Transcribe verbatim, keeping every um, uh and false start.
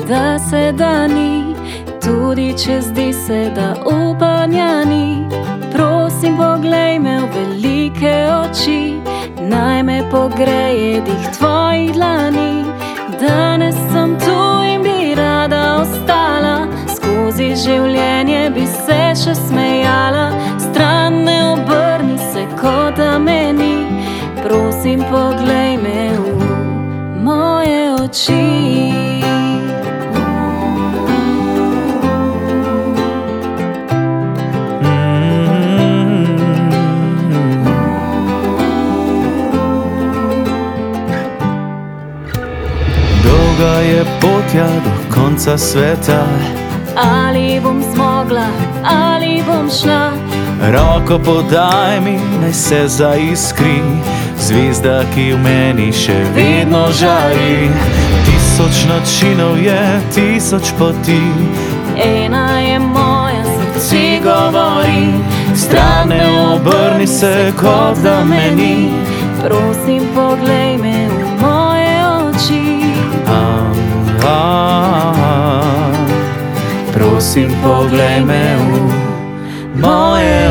da se da ni, tudi če zdi se, da upanja ni. Prosim, poglej me v velike oči, naj me pogreje dih tvojih dlani. Danes sem tu in bi rada ostala, skozi življenje bi se še smejala. Stran ne obrni se, kot da me ni, prosim, poglej me v moje oči. Dolga je pot ja do konca sveta, ali bom zmogla, ali bom šla. Roko podaj mi, naj se zaiskri zvezda, ki v meni še vedno žari. Tisoč načinov je, tisoč poti, ena je moja, srce govori. Stran ne obrni se, kot da me ni, prosim, poglej me v moje oči. ah, ah, Prosim, poglej me v moje